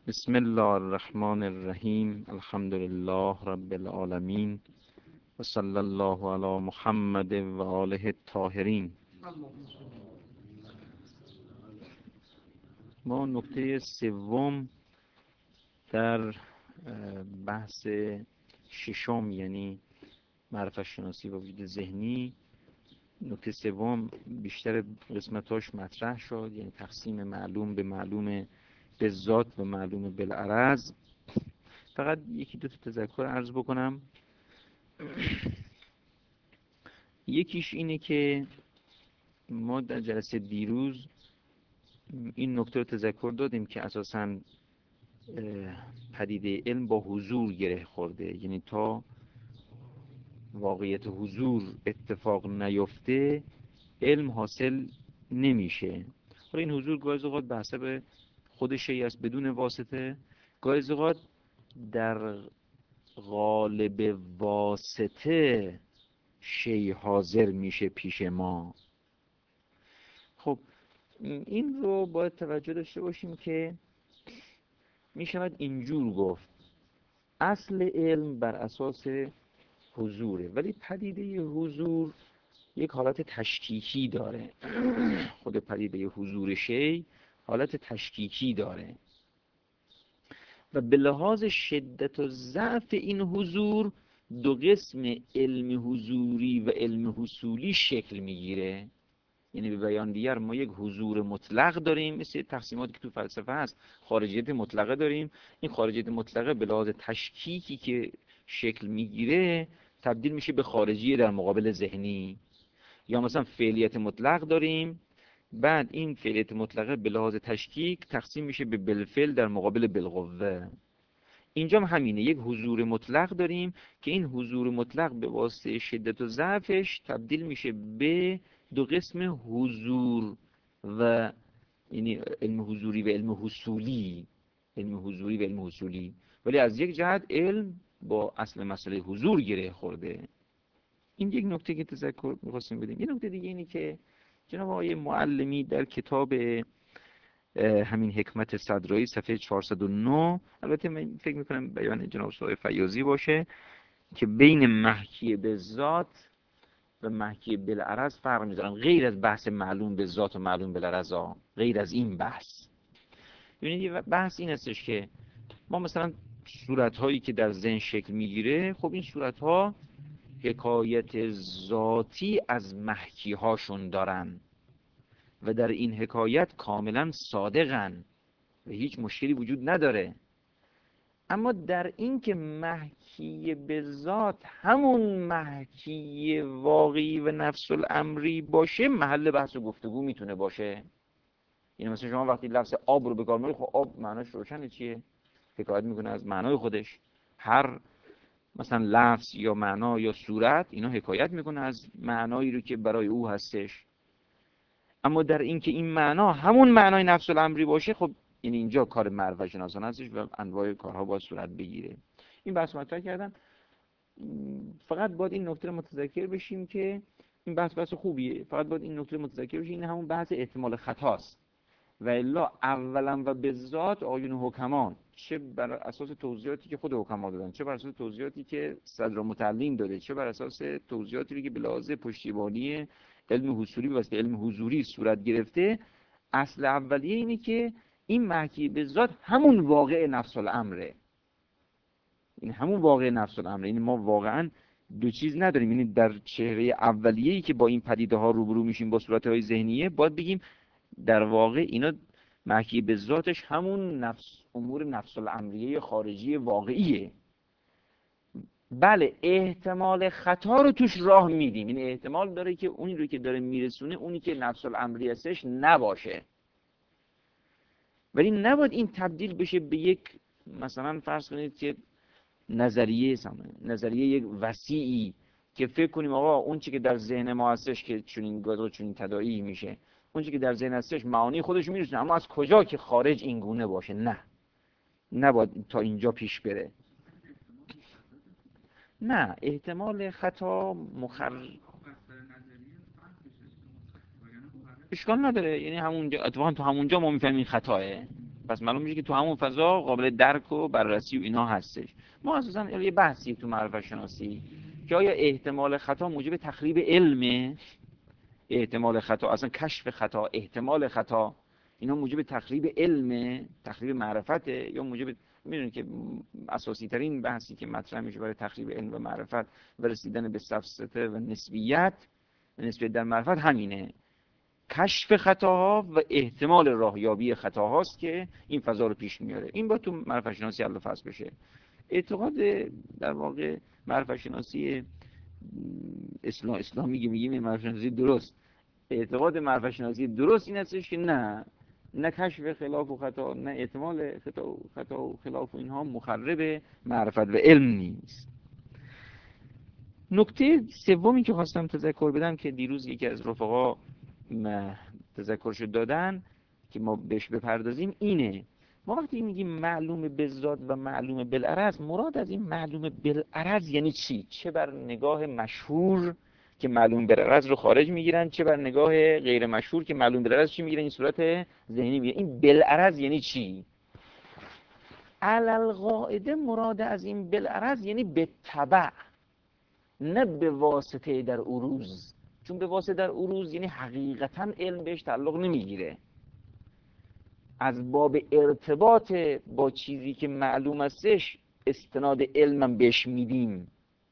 بسم الله الرحمن الرحیم. الحمد لله رب العالمین و صلی الله علی محمد و آله الطاهرین. ما نکته سوم در بحث ششم، یعنی معرفت شناسی و وجود ذهنی، نکته سوم بیشتر قسمتاش مطرح شد، یعنی تقسیم معلوم به معلوم به ذات و معلوم بالعرض. فقط یکی دو تا تذکر عرض بکنم. یکیش اینه که ما در جلسه دیروز این نکته رو تذکر دادیم که اساساً پدیده علم با حضور گره خورده، یعنی تا واقعیت حضور اتفاق نیفته علم حاصل نمیشه. حالا این حضور گاهی اوقات به حسب خود شیء است بدون واسطه، گاهی اوقات در قالب واسطه شیء حاضر میشه پیش ما. خب این رو باید توجه داشته باشیم که می شود اینجور گفت اصل علم بر اساس حضوره، ولی پدیده حضور یک حالت تشکیکی داره. خود پدیده حضور شی حالت تشکیکی داره و به لحاظ شدت و ضعف این حضور دو قسم علم حضوری و علم حصولی شکل میگیره. یعنی به بیان دیگر ما یک حضور مطلق داریم، مثل تقسیماتی که تو فلسفه هست. خارجیت مطلقه داریم. این خارجیت مطلقه به لحاظ تشکیکی که شکل میگیره تبدیل میشه به خارجی در مقابل ذهنی. یا مثلا فعلیت مطلق داریم، بعد این فعلیت مطلقه به لحاظ تشکیک تقسیم میشه به بالفعل در مقابل بالقوه. اینجا هم همینه، یک حضور مطلق داریم که این حضور مطلق به واسطه شدت و ضعفش تبدیل میشه به دو قسم حضور و یعنی علم حضوری و علم حصولی. علم حضوری و علم حصولی، ولی از یک جهت علم با اصل مسئله حضور گره خورده. این یک نکته که تذکر می‌خواستیم بدیم. یه نکته دیگه اینی که جناب آقای معلمی در کتاب همین حکمت صدرایی صفحه 409، البته من فکر میکنم بیان جناب صاحب فیاضی باشه، که بین محکی به ذات و محکی بالعرض فرق میذارن، غیر از بحث معلوم به ذات و معلوم بالعرض ها، غیر از این بحث. ببینید بحث این هستش که ما مثلا صورت هایی که در ذهن شکل میگیره، خب این صورت ها حکایت ذاتی از محکی هاشون دارن و در این حکایت کاملا صادقن و هیچ مشکلی وجود نداره. اما در این که محکی به ذات همون محکی واقعی و نفس الامری باشه، محل بحث و گفتگو میتونه باشه. یعنی مثلا شما وقتی لفظ آب رو به کار میبرید، خب آب معناش روشنه چیه؟ حکایت میکنه از معنای خودش. هر مثلا لفظ یا معنا یا صورت، اینا حکایت میکنه از معنایی رو که برای او هستش. اما در این که این معنا همون معنای نفس الامری باشه، خب یعنی اینجا کار معرفت شناسان هستش و انواع کارها باید صورت بگیره. این بحث مطرح کردم. فقط باید این نکته رو متذکر بشیم که این بحث خوبیه، فقط باید این نکته متذکر بشیم این همون بحث احتمال خطاست. و الا اولا و به ذات آیون حکمان، چه بر اساس توضیحاتی که خود حکما دادن، چه بر اساس توضیحاتی که صدر متعلم داده، چه بر اساس توضیحاتی که به لحاظ پشتیبانی علم حصولی و علم حضوری صورت گرفته، اصل اولیه اینه که این محکی به ذات همون واقع نفس الامره. این همون واقع نفس الامره. این ما واقعا دو چیز نداریم. یعنی در چهره اولیه‌ای که با این پدیده ها روبرو میشیم با صورت‌های ذهنیه، باید بگیم در واقع اینا محکی به ذاتش همون امور نفس الامریه خارجی واقعیه. بله احتمال خطا رو توش راه میدیم، این احتمال داره که اونی رو که داره میرسونه اونی که نفس الامری هستش نباشه، ولی نباید این تبدیل بشه به یک، مثلا فرض کنید که نظریه یک وسیعی که فکر کنیم آقا اون چی که در ذهن ما هستش که چنین تداعی میشه، اون چی که در ذهن هستش معانی خودش میرسونه، اما از کجا که خارج این گونه باشه؟ نه، نباید تا اینجا پیش بره. نه، احتمال خطا اشکال نداره. یعنی همونجا اتفاقا تو همونجا ما میفهمیم خطاه. پس معلوم میشه که تو همون فضا قابل درک و بررسی و اینا هستش. ما اساسا یه بحثی تو معرفت شناسی که آیا احتمال خطا موجب تخریب علمه، احتمال خطا، اصلا کشف خطا، احتمال خطا، اینا موجب تخریب علمه، تخریب معرفته، یا موجب، میدونید که اساسی ترین بحثی که مطرح میشه برای تخریب علم و معرفت و رسیدن به سفسطه و نسبیت در معرفت همینه، کشف خطاها و احتمال راهیابی خطاهاست که این فضا رو پیش میاره. این با تو معرفت شناسی حل و فصل بشه. اعتقاد در واقع معرفت شناسی اسلامی که میگیم معرفت شناسی درست، اعتقاد معرفت شناسی درست این هستش که نه کشف خلاف و خطا، نه احتمال خطا و خلاف و اینها مخرب معرفت و علم نیست. نکته سومی که خواستم تذکر بدم که دیروز یکی از رفقا تذکرشو دادن که ما بهش بپردازیم اینه، ما وقتی میگیم معلوم بالذات و معلوم بالعرض، مراد از این معلوم بالعرض یعنی چی؟ چه بر نگاه مشهور که معلوم بالعرض رو خارج میگیرن، چه بر نگاه غیر مشهور که معلوم بالعرض چی میگیرن؟ این صورت ذهنی میگیرن. این بالعرض یعنی چی؟ علالقاعده مراد از این بالعرض یعنی به تبع، نه به واسطه در عروض، چون به واسطه در عروض یعنی حقیقتا علم بهش تعلق نمیگیره، از باب ارتباط با چیزی که معلوم هستش استناد علمم بهش میدیم.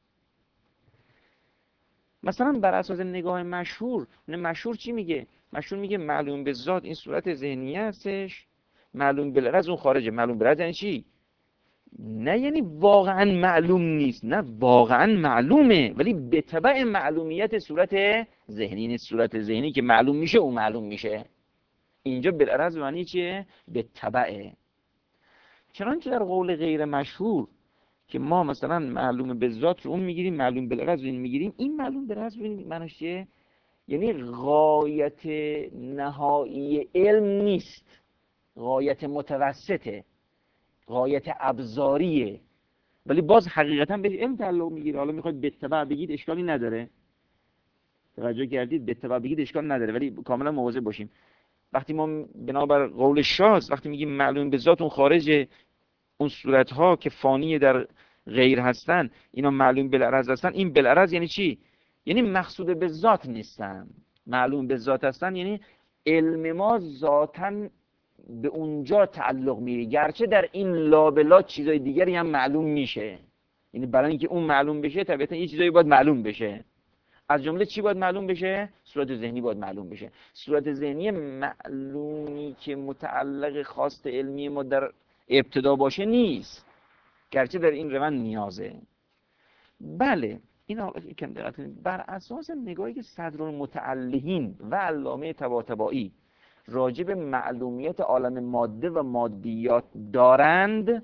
مثلا بر اساس نگاه مشهور، مشهور چی میگه؟ مشهور میگه معلوم به ذات این صورت ذهنیه هستش، معلوم بالعرض اون خارجه. معلوم بالعرض یعنی چی؟ نه یعنی واقعا معلوم نیست، نه واقعا معلومه ولی به تبع معلومیت صورت ذهنی، نیست صورت ذهنی که معلوم میشه اون معلوم میشه. اینجا بالعرض معنی چیه؟ به تبعه. چنانچه در قول غیر مشهور که ما مثلا معلوم به ذات رو اون میگیریم، معلوم بالعرض رو این میگیریم، این معلوم بالعرض رو این معنیش چیه؟ یعنی غایت نهایی علم نیست، غایت متوسطه، غایت ابزاریه، ولی باز حقیقتا به علم تعلق میگیره. حالا میخواید به اتباع بگید اشکالی نداره، توجه کردید؟ به اتباع بگید اشکال نداره، ولی کاملا مواظب باشیم. وقتی ما بنابر قول شاذ وقتی میگیم معلوم به ذات اون خارج اون صورت ها که فانی در غیر هستن، اینا معلوم بالعرض هستن، این بالعرض یعنی چی؟ یعنی مقصود به ذات نیستن، معلوم به ذات هستن، یعنی علم ما ذاتاً به اونجا تعلق میگیره، گرچه در این لابلا چیزای دیگری هم معلوم میشه. یعنی برای اینکه اون معلوم بشه طبیعتا یه چیزایی باید معلوم بشه. از جمله چی باید معلوم بشه؟ صورت ذهنی باید معلوم بشه. صورت ذهنی معلومی که متعلق خواست علمی ما در ابتدا باشه نیست، گرچه در این روند نیازه. بله این حالا یکم دقت کنید، بر اساس نگاهی که صدرالمتعلهین و علامه طباطبایی راجع به معلومیت عالم ماده و مادیات دارند،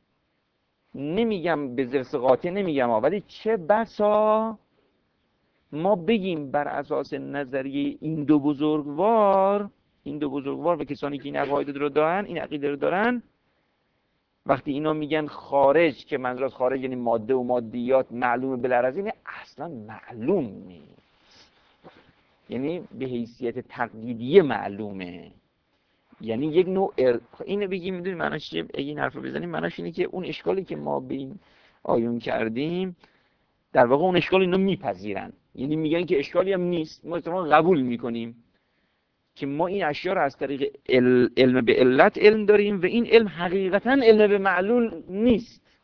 نمیگم به زرس قاطع نمیگم ولی چه بسا ما بگیم بر اساس نظریه این دو بزرگوار و کسانی که این عقاید رو دارن، این عقیده رو دارن، وقتی اینا میگن خارج، که منظور از خارج یعنی ماده و مادیات معلومه بالعرض، یعنی اصلا معلوم نیست، یعنی به حیثیت تقلیدیه معلومه، یعنی یک نوع اینو بگیم. میدونی معناش چیه؟ این حرف رو بزنیم معناش اینه که اون اشکالی که ما به این آیون کردیم در واقع اون اشکال اینو میپذیرن، یعنی میگن که اشکالی هم نیست، ما اتفاقا قبول میکنیم که ما این اشیا رو از طریق علم به علت علم داریم و این علم حقیقتا علم به معلول نیست.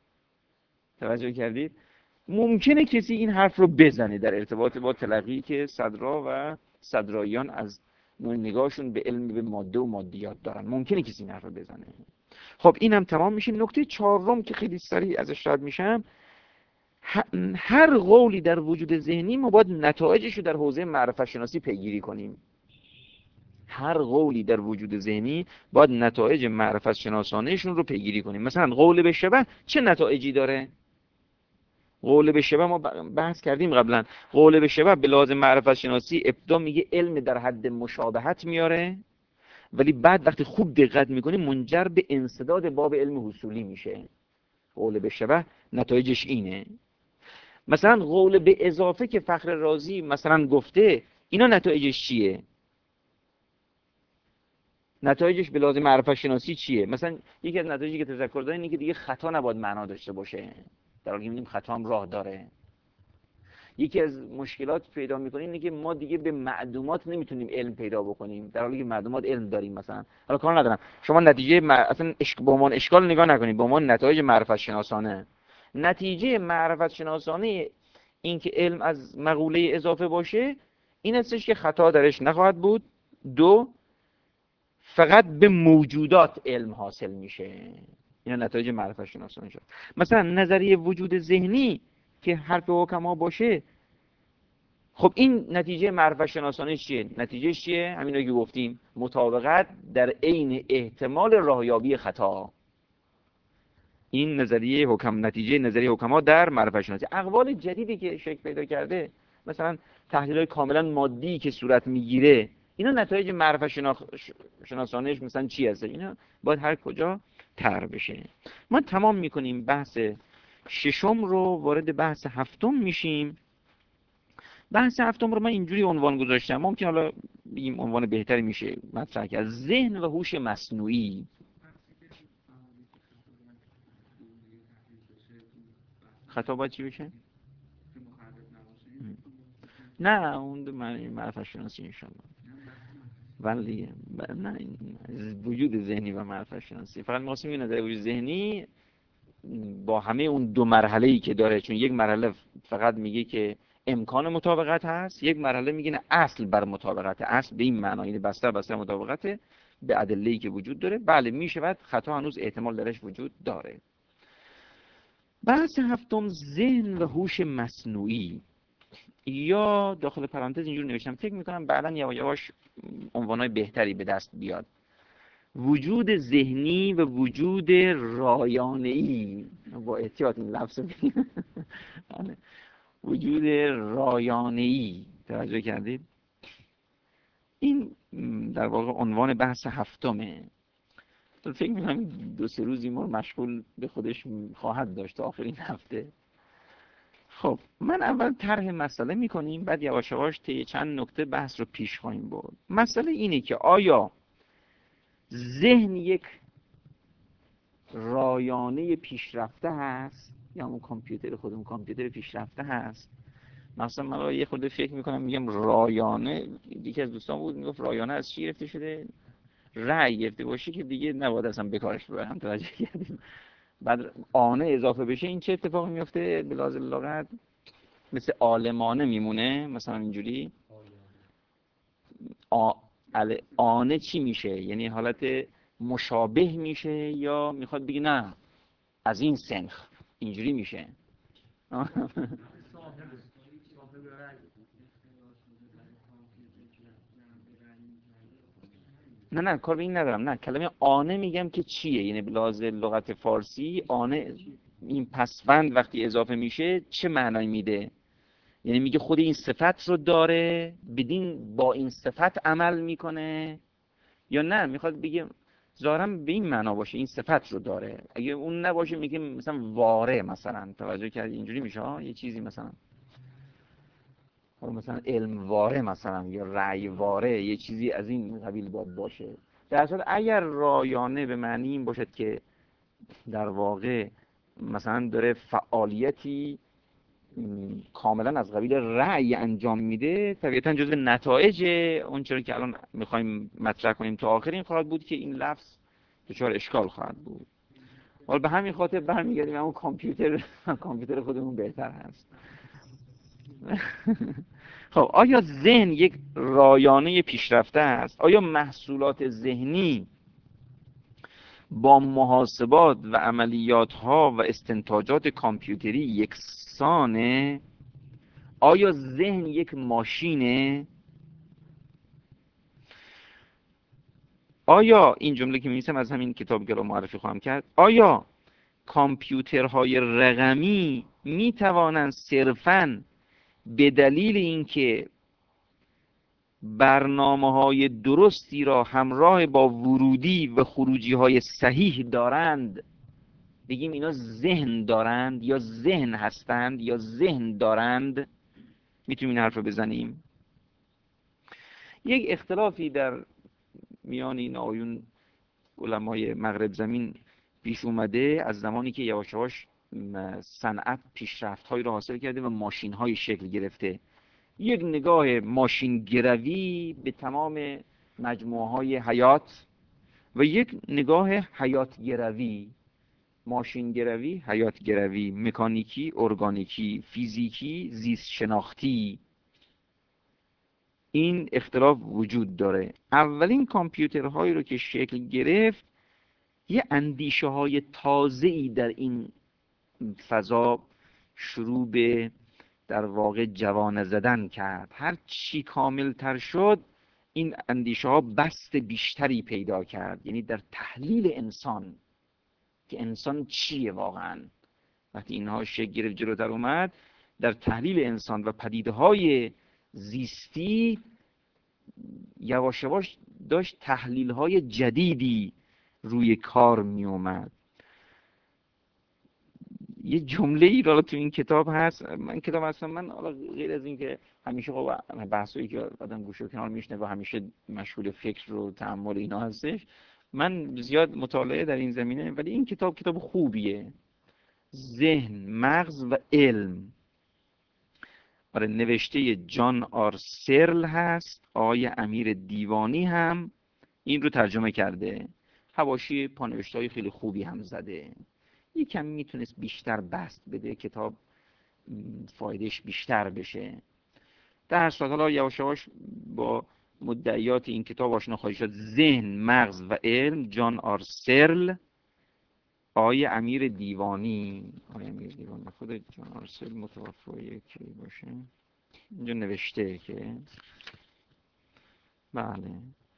توجه کردید؟ ممکنه کسی این حرف رو بزنه در ارتباط با تلقی که صدرا و صدراییان از نگاهشون به علم به ماده و مادیات دارن، ممکنه کسی این حرف رو بزنه. خب اینم تمام میشه. نکته چهارم که خیلی سریع ازش رد میشم، هر قولی در وجود ذهنی ما باید نتایجش رو در حوزه معرفت شناسی پیگیری کنیم. هر قولی در وجود ذهنی باید نتایج معرفت شناسانهشون رو پیگیری کنیم. مثلا قول به شبه چه نتایجی داره؟ قول به شبه ما بحث کردیم قبلا، قول به شبه به لازم معرفت شناسی ابتدا میگه علم در حد مشابهت میاره، ولی بعد وقتی خوب دقت میکنیم منجر به انسداد باب علم حصولی میشه. قول به شبه نتایجش اینه. مثلا قول به اضافه که فخر رازی مثلا گفته، اینا نتایجش چیه؟ نتایجش به لازم معرفت شناسی چیه؟ مثلا یکی از نتایجی که تذکر داره اینه که دیگه خطا نباید معنا داشته باشه، در حالی که می‌بینیم خطا هم راه داره. یکی از مشکلات پیدا می‌کنیم اینه که ما دیگه به معلومات نمیتونیم علم پیدا بکنیم، در حالی که معلومات علم داریم. مثلا حالا کار ندارم شما نتیجه اصلا به عنوان اشکال نگاه نکنید، به عنوان نتایج معرفت شناسانه. نتیجه معرفت شناسانه این که علم از مقوله اضافه باشه این هستش که خطا درش نخواهد بود. دو، فقط به موجودات علم حاصل میشه. اینا نتایج معرفت شناسانه شد. مثلا نظریه وجود ذهنی که حرف حکما باشه، خب این نتیجه معرفت شناسانه چیه؟ نتیجهش چیه؟ همین که گفتیم، مطابقت در عین احتمال راهیابی خطا. این نتیجه نظریه حکما در معرفت شناسی. اقوال جدیدی که شکل پیدا کرده، مثلا تحلیل‌های کاملا مادی که صورت میگیره، اینا نتایج معرفت شناسانهش مثلا چی هست؟ اینا باید هر کجا طرح بشه. ما تمام میکنیم بحث ششم رو، وارد بحث هفتم میشیم. بحث هفتم رو من اینجوری عنوان گذاشتم، ممکن حالا بگیم عنوان بهتری میشه مطرح کرد: ذهن و هوش مصنوعی. خطا باید چی بشه؟ نه اون معرفت شناسی انشالله. ولی نه، وجود ذهنی و معرفت شناسی فقط ما میگیم نظر وجود ذهنی با همه اون دو مرحله‌ای که داره، چون یک مرحله فقط میگه که امکان مطابقت هست، یک مرحله میگه نه اصل بر مطابقت، اصل به این معنی یعنی بستر مطابقت به ادله‌ای که وجود داره. بله میشود خطا هنوز احتمال درش وجود داره. بحث هفتم: ذهن و هوش مصنوعی، یا داخل پرانتز اینجور نوشتم، فکر میکنم بعداً یواش یواش عنوانای بهتری به دست بیاد: وجود ذهنی و وجود رایانه‌ای. با احتیاط این لفظ بگیم. وجود رایانه‌ای، توجه کردید؟ این در واقع عنوان بحث هفتمه. فکر میکنم دو سه روزی ما مشغول به خودش خواهد داشت تا آخرین هفته. خب من اول طرح مسئله میکنیم، بعد یواش یواش طی چند نکته بحث رو پیش خواهیم برد. مسئله اینه که آیا ذهن یک رایانه پیشرفته هست یا همون کامپیوتر خودمون کامپیوتر پیشرفته هست؟ مثلا من یه خورده فکر میکنم میگم رایانه، یکی از دوستان بود میگفت رایانه از چی گرفته شده؟ رأی گرفته باشه که دیگه نباید اصلا بکارش ببرم. توجه کردیم؟ بعد آنه اضافه بشه این چه اتفاقی میفته؟ به لحاظ لغت مثل عالمانه میمونه، مثلا اینجوری. آنه چی میشه؟ یعنی حالت مشابه میشه، یا میخواد بگه نه از این سنخ اینجوری میشه؟ نه کار به این ندارم. نه کلمه آنه میگم که چیه، یعنی به لحاظ لغت فارسی آنه، این پسوند وقتی اضافه میشه چه معنایی میده؟ یعنی میگه خود این صفت رو داره، بدین با این صفت عمل میکنه، یا نه میخواد بگه ظاهرا به این معنا باشه این صفت رو داره؟ اگه اون نباشه میگه مثلا واره، مثلا توجه کردی اینجوری میشه یه چیزی، مثلا مثلا علم واره مثلا، یا رأی واره، یه چیزی از این قبیل باشه. در صورت اگر رایانه به معنی این باشد که در واقع مثلا داره فعالیتی کاملا از قبیل رأی انجام میده، طبیعتا جزو نتایج اون چرا که الان میخوایم مطرح کنیم تا آخرین خواهد بود که این لفظ دچار اشکال خواهد بود. حالا به همین خاطر برمیگردیم همون کامپیوتر خودمون بهتر هست. خب آیا ذهن یک رایانه پیشرفته است؟ آیا محصولات ذهنی با محاسبات و عملیات ها و استنتاجات کامپیوتری یکسانه؟ آیا ذهن یک ماشینه؟ آیا این جمله که می‌نویسم از همین کتاب رو معرفی خواهم کرد: آیا کامپیوترهای رقمی می‌توانند صرفاً به دلیل اینکه برنامه‌های درستی را همراه با ورودی و خروجی‌های صحیح دارند، بگیم اینا ذهن دارند یا ذهن هستند یا ذهن دارند؟ میتونیم این حرف رو بزنیم. یک اختلافی در میان این آیون علمای مغرب زمین پیش اومده، از زمانی که یواش یواش صنعت پیشرفت‌هایی را حاصل کرده و ماشین‌های شکل گرفته. یک نگاه ماشین گروی به تمام مجموعه‌های حیات و یک نگاه حیات گروی، ماشین گروی، حیات گروی، مکانیکی، ارگانیکی، فیزیکی، زیست شناختی، این اختلاف وجود داره. اولین کامپیوترهایی رو که شکل گرفت، یه اندیشه های تازه‌ای در این فضا شروع به در واقع جوانه زدن کرد. هر چی کامل تر شد، این اندیشه ها بست بیشتری پیدا کرد، یعنی در تحلیل انسان، که انسان چیه واقعا. وقتی اینها شکل گرفت جلوتر اومد، در تحلیل انسان و پدیده های زیستی یواش یواش داشت تحلیل های جدیدی روی کار می اومد. یه جمله ای را تو این کتاب هست، من کتاب هستم، من غیر از این که همیشه خب بحثایی که آدم گوشه و کنار میشنه و همیشه مشغول فکر و تأمل اینا هستش، من زیاد مطالعه در این زمینه، ولی این کتاب خوبیه. ذهن، مغز و علم، برای نوشته جان آر سرل هست. آقای امیر دیوانی هم این رو ترجمه کرده، حواشی پانوشت‌های خیلی خوبی هم زده. یکم میتونست بیشتر بست بده، کتاب فایدهش بیشتر بشه. در صورت حالا یواش یواش با مدعیات این کتاب آشنا خواهید شد. ذهن، مغز و علم، جان آر سرل، آقای امیر دیوانی. آقای امیر دیوانی خود جان آر سرل متوفی کی باشه؟ اینجا نوشته که بله،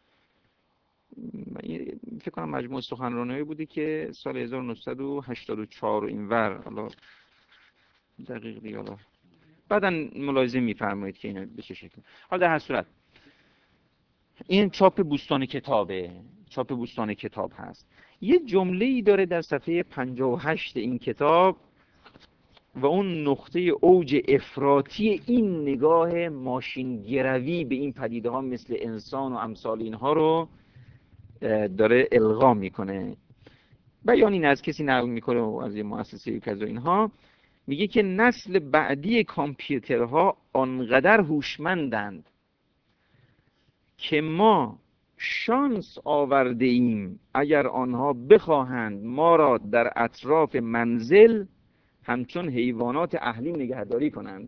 فکر کنم مجموع سخنرانی‌هایی بوده که سال 1984 و اینور، حالا دقیق دیگه حالا بعداً ملاحظه می‌فرمایید که اینا به چه شکل. حالا در هر صورت این چاپ بوستان کتابه، چاپ بوستان کتاب هست. یه جمله‌ای داره در صفحه 58 این کتاب و اون نقطه اوج افراطی این نگاه ماشین گروی به این پدیده ها مثل انسان و امثال اینها رو داره القا میکنه. بیان این از کسی نقل میکنه و از یه مؤسسه کذا اینها، میگه که نسل بعدی کامپیوترها آنقدر هوشمندند که ما شانس آورده ایم اگر آنها بخواهند ما را در اطراف منزل همچون حیوانات اهلی نگهداری کنند.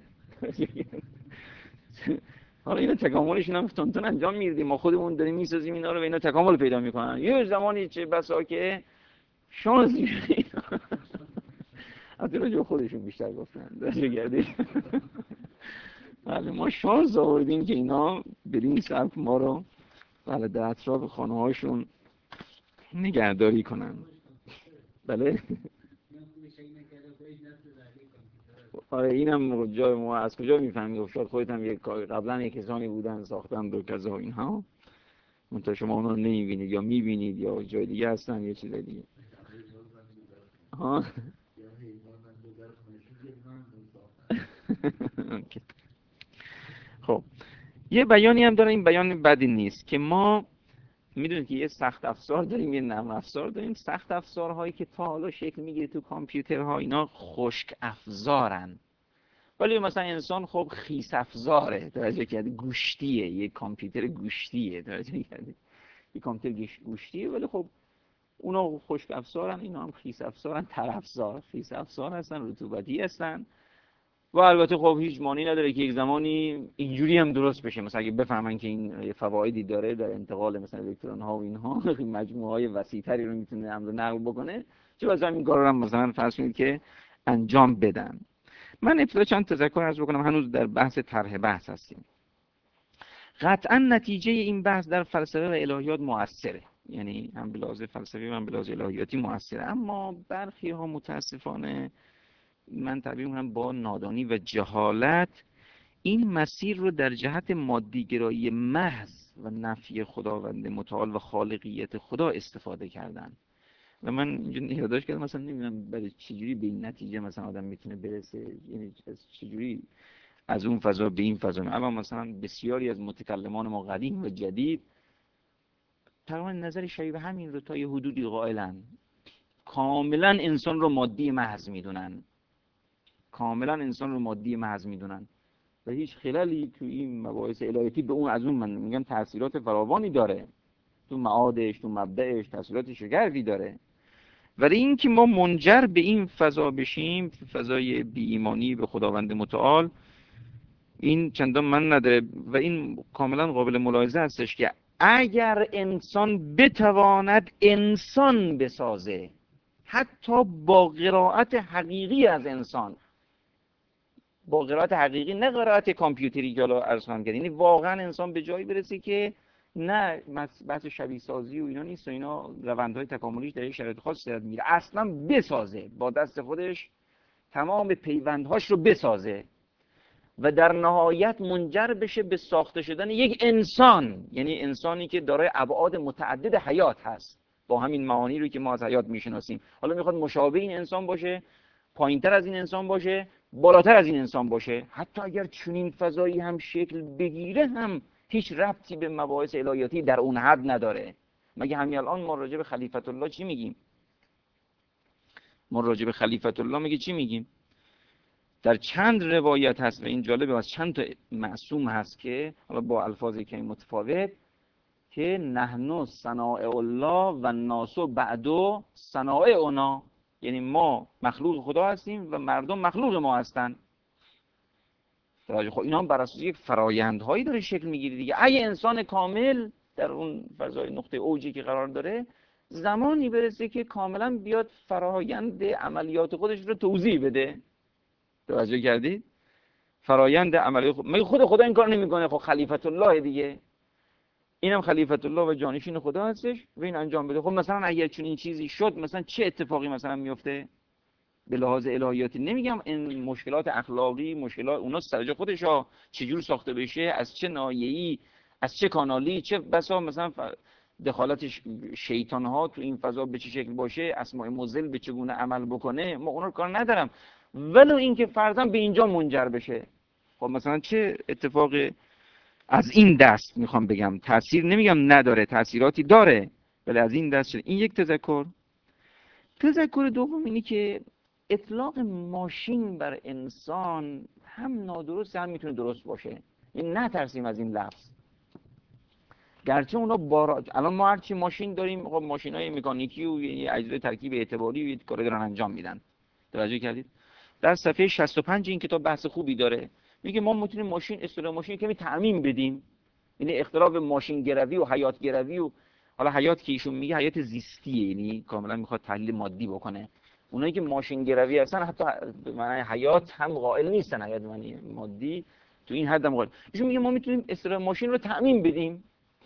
حالا اینا تکاملشون هم تونتون انجام میدیم، ما خودمون داریم میسازیم اینا رو و اینا تکامل پیدا میکنن. یه زمانی چه بسا که شانس میگیریم. حتی راجع به خودشون بیشتر گفتن درجه گردی. بله ما شانس آوردیم که اینا بدین سبک ما رو بله در اطراف خانه هاشون نگهداری کنن. بله آره اینم جای ما از کجا میفهمی؟ شاید خودت هم یک قبلا یک کسانی بودن ساختن دو کذا اینها، منتها شما اونا رو نمیبینید یا میبینید یا جای دیگه هستن یا چیز دیگه. ها خب یه بیانی هم داره، این بیان بدی نیست، که ما میدونید که یه سخت افزار داریم یه نرم افزار داریم. سخت افزارهایی که تا حالا شکل میگیره تو کامپیوترها اینا خشک افزارن، ولی مثلا انسان خب خیس افزاره، توجه کردی؟ گوشتیه، یه کامپیوتر گوشتیه، توجه کردی؟ یه کامپیوتر گوشتیه، ولی خب اونا خشک افزارن، اینا هم خیس افزارن. طرفزار خیس افزار هستن، رطوبتی هستن. و البته خب هیچ معنی نداره که یک زمانی اینجوری هم درست بشه، مثلا اگه بفهمن که این فوایدی داره در انتقال مثلا الکترون ها و اینها، مجموعه های وسیع‌تری رو میتونه حمل و نقل بکنه، چه بسا این کارا رو مثلا فرض کنید که انجام بدن. من ابتدا چند تذکر عرض بکنم، هنوز در بحث طرح بحث هستیم. قطعا نتیجه این بحث در فلسفه و الهیات مؤثره، یعنی هم به لحاظ فلسفی و هم به لحاظ الهیاتی مؤثره، اما برخی ها متاسفانه من تعبیر می‌کنم با نادانی و جهالت این مسیر رو در جهت مادیگرایی محض و نفی خداوند متعال و خالقیت خدا استفاده کردن. و من اینجا یادداشت کردم مثلا نمیدونم برای چجوری به این نتیجه مثلا آدم میتونه برسه، یعنی چجوری از اون فضا به این فضا. اما مثلا بسیاری از متکلمان ما قدیم و جدید تقریبا نظر شبیه به همین رو تا یه حدودی قائلن. کاملا انسان رو مادی محض میدونن، کاملا انسان رو مادی محض میدونن و هیچ خلالی تو این مباحث الهیاتی به اون از اون من میگم تاثیرات فراوانی داره، تو معادش تو مبدأش تاثیرات شگرفی داره. ولی این که ما منجر به این فضا بشیم، فضای بی ایمانی به خداوند متعال، این چندان من نداره و این کاملا قابل ملاحظه هستش که اگر انسان بتواند انسان بسازه، حتی با قرائت حقیقی از انسان، با قرائت حقیقی نه قرائت کامپیوتری که حالا عرض خواهم کرد، یعنی واقعا انسان به جایی برسه که نه بحث شبیه سازی و اینا نیست و اینا روندهای تکاملیش در یک شرایط خاص صورت میگیره، اصلا بسازه، با دست خودش تمام پیوندهاش رو بسازه و در نهایت منجر بشه به ساخته شدن یک انسان، یعنی انسانی که دارای ابعاد متعدد حیات هست با همین معانی رو که ما از حیات میشناسیم. حالا میخواد مشابه این انسان باشه، پایینتر از این انسان باشه، بالاتر از این انسان باشه، حتی اگر چنین فضایی هم شکل بگیره هم هیچ ربطی به مباحث الهیاتی در اون حد نداره. مگه همین الان ما راجع به خلیفت الله چی میگیم؟ ما راجع به خلیفت الله میگه چی میگیم؟ در چند روایت هست و این جالبه، از چند تا معصوم هست که حالا با الفاظی که متفاوت، که نحن صنائع الله و الناس بعد صنائع اونا، یعنی ما مخلوق خدا هستیم و مردم مخلوق ما هستن. خب اینا هم بر اساس یک فرایندهایی داره شکل میگیره دیگه. اگه انسان کامل در اون فضای نقطه اوجی که قرار داره، زمانی برسه که کاملا بیاد فرایند عملیات خودش رو توضیح بده. توجه کردید؟ فرایند عملی خود خدا این کار نمیکنه، خب خلیفت الله دیگه، اینم خلیفت الله و جانشین خدا هستش و این انجام بده. خب مثلا اگر چون این چیزی شد، مثلا چه اتفاقی مثلا میفته به لحاظ الهیاتی؟ نمیگم این مشکلات اخلاقی، مشکلات اونا سر جای خودشا، چجور ساخته بشه، از چه ناحیه‌ای، از چه کانالی، چه بسا مثلا دخالت شیطان ها تو این فضا به چه شکل باشه، اسماء مضل به چگونه عمل بکنه، ما اونا رو کار ندارم. ولو اینکه فرضاً به اینجا منجر بشه، خب مثلا چه اتفاق از این دست میخوام بگم، تاثیر نمیگم نداره، تاثیراتی داره، ولی از این دست شده. این یک تذکر. تذکر دوم اینی که اطلاق ماشین بر انسان هم نادرست هم میتونه درست باشه. این نترسیم از این لفظ، گرچه اونا الان ما هرچی ماشین داریم، خب ماشینای مکانیکی و اجزای ترکیب اعتباری و کار دارن انجام میدن. توجه کردید؟ در صفحه 65 این کتاب بحث خوبی داره، میگه ما میتونیم ماشین، اصطلاح ماشین کمی تعمیم بدیم، یعنی اختلاف ماشین گروی و حیات گروی و حالا حیات که ایشون میگه حیات زیستیه، یعنی کاملا میخواد تحلیل مادی بکنه. اونایی که ماشین گروی هستن حتی به معنی حیات هم قائل نیستن، حیات معنی مادی تو این حد هم قائل. ایشون میگه ما میتونیم اصطلاح ماشین رو تعمیم بدیم.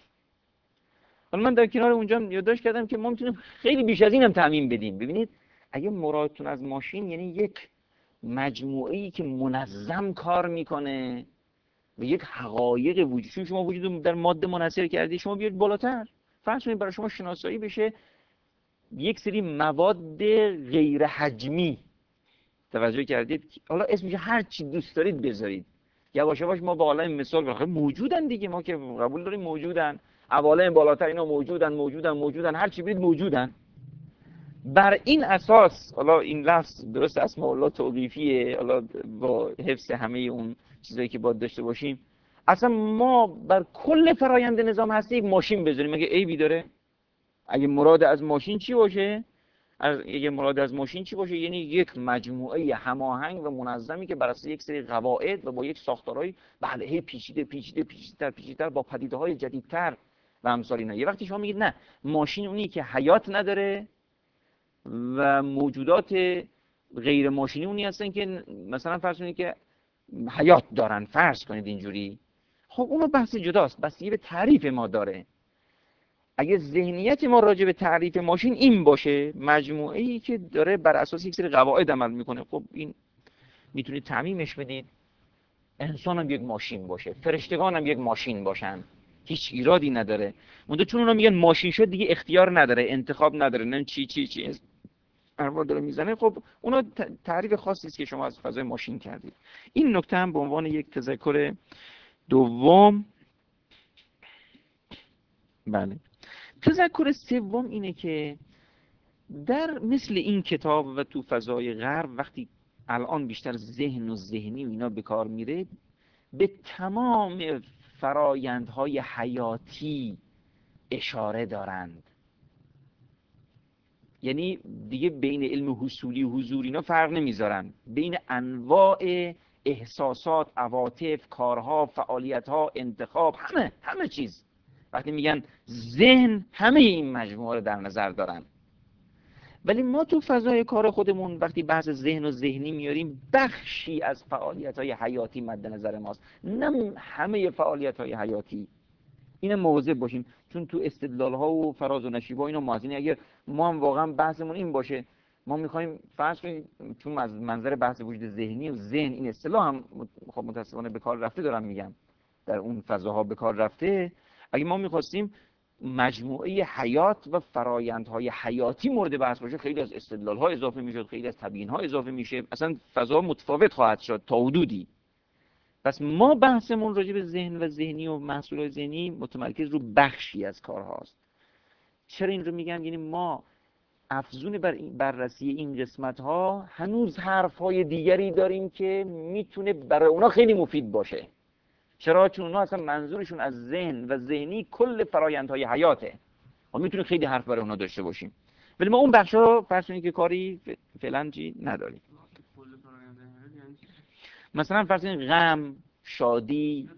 حالا من در کنار اونجا یادداشت کردم که ما میتونیم خیلی بیش از این هم تعمیم بدیم. ببینید اگه مرادتون از ماشین یعنی یک مجموعه‌ای که منظم کار میکنه و یک حقایق وجود، چون شما وجود در ماده منحصر کردی، شما بیاید بالاتر، فرض کنید برای شما شناسایی بشه یک سری مواد غیر حجمی. توجه کردید؟ حالا اسمش هر چی دوست دارید بذارید، یواش یواش ما با عالم مثال بخوایم موجودن دیگه، ما که قبول داریم موجودن، عوالم بالاتر اینا موجودن هر چی برید موجودن. بر این اساس حالا این لفظ درست اسماء الله توقیفیه، حالا با حفظ همه اون چیزایی که باید داشته باشیم، اصلا ما بر کل فرایند نظام هستی یک ماشین بذاریم، مگه عیبی داره؟ اگه مراد از ماشین چی باشه؟ یعنی یک مجموعه هماهنگ و منظمی که بر اساس یک سری قواعد و با یک ساختارهای بله پیچیده‌تر با پدیده‌های جدیدتر و امثال اینا. یه وقتی شما میگید نه، ماشین اونی که حیات نداره و موجودات غیر ماشینی اونی هستن که مثلا فرض کنید که حیات دارن، فرض کنید اینجوری، خب اونو بحث جداست، بستگی به تعریف ما داره. اگه ذهنیت ما راجع به تعریف ماشین این باشه، مجموعه ای که داره بر اساس یک سری قواعد عمل میکنه، خب این میتونید تعمیمش بدید. انسان هم یک ماشین باشه، فرشتگان هم یک ماشین باشن، هیچ ایرادی نداره. منتها چون اونا میگن ماشین شد دیگه، اختیار نداره، انتخاب نداره، نه چی ارباب داره میزنه. خب اونا تعریف خاصی است که شما از فضای ماشین کردید. این نکته هم به عنوان یک تذکر دوم. بله. تذکر سوم اینه که در مثل این کتاب و تو فضای غرب وقتی الان بیشتر ذهن و ذهنی و اینا به کار میره، به تمام فرایندهای حیاتی اشاره دارند. یعنی دیگه بین علم حصولی و حضور اینا فرق نمیذارن، بین انواع احساسات، عواطف، کارها، فعالیتها، انتخاب، همه چیز وقتی میگن ذهن، همه این مجموعه رو در نظر دارن. ولی ما تو فضای کار خودمون وقتی بحث ذهن و ذهنی میاریم، بخشی از فعالیت‌های حیاتی مد نظر ماست، نه همه فعالیت‌های حیاتی. این مواظب باشیم، چون تو استدلال‌ها و فراز و نشیب‌ها اینا مازینه. اگر ما هم واقعا بحثمون این باشه، ما می‌خوایم فرض کنیم چون از منظر بحث وجود ذهنی و ذهن این اصطلاح هم خب متأسفانه به کار رفته، دارم میگم در اون فضاها به کار رفته، اگه ما می‌خواستیم مجموعه حیات و فرایندهای حیاتی مورد بحث باشه، خیلی از استدلال‌ها اضافه میشد، خیلی از تبیین‌ها اضافه میشه، اصلا فضا متفاوت خواهد شد تا حدودی. پس ما بحثمون راجع به ذهن و ذهنی و محصولات ذهنی متمرکز رو بخشی از کارهاست. چرا این رو میگم؟ یعنی ما افزون بر بررسی این قسمت ها هنوز حرف های دیگری داریم که میتونه برای اونا خیلی مفید باشه. چرا؟ چون اونا اصلا منظورشون از ذهن و ذهنی کل فرایندهای حیاته. ما میتونیم خیلی حرف برای اونا داشته باشیم، ولی ما اون بخشا فرض کنید که کاری فعلا چی نداریم. مثلا فرض کنید غم، شادی،